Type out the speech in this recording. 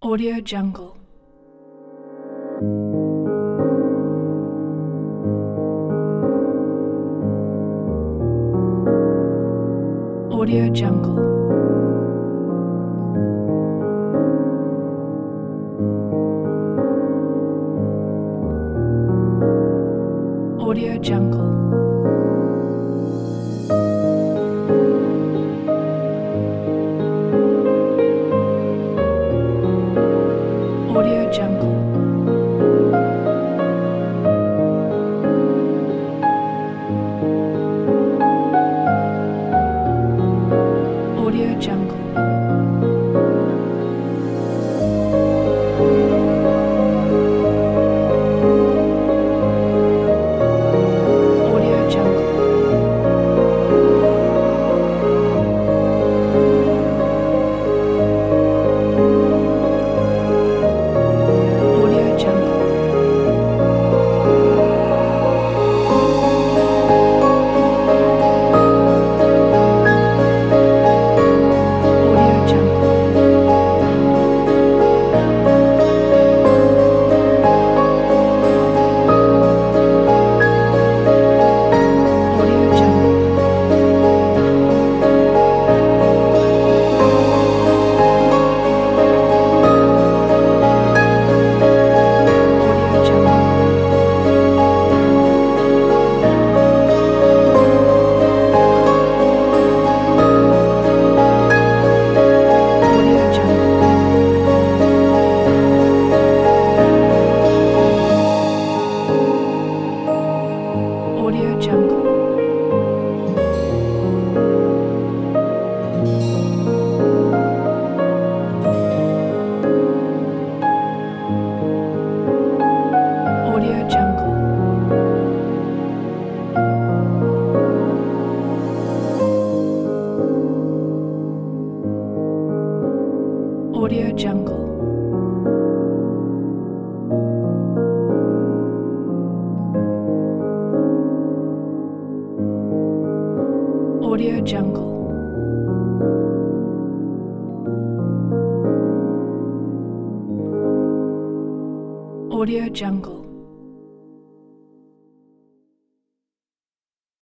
Audio Jungle. Audio Jungle. Audio Jungle. Audio Jungle. Audio Jungle. Audio Jungle. Audio Jungle. Audio Jungle. Audio Jungle. Audio Jungle. Audio Jungle. Audio Jungle. Audio Jungle. Audio Jungle. Audio Jungle. Audio Jungle.